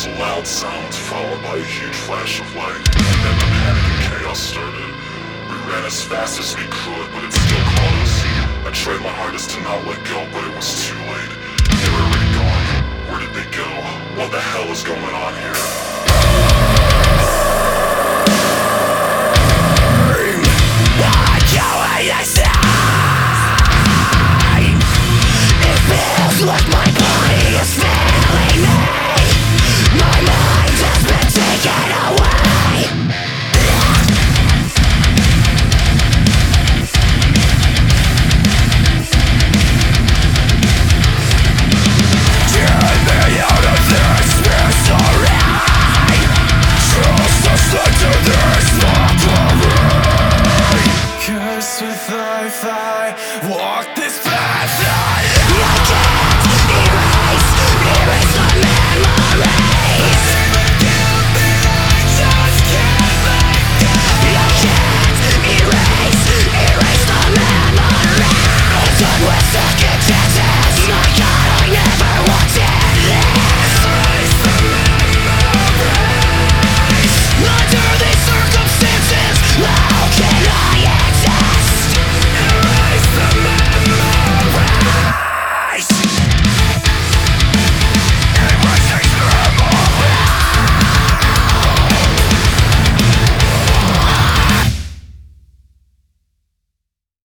a loud sound followed by a huge flash of light, and then the panic and chaos started. We ran as fast as we could, but it still caught us. I tried my hardest to not let go, but it was too late. They were already gone. Where did they go? What the hell is going on here? Like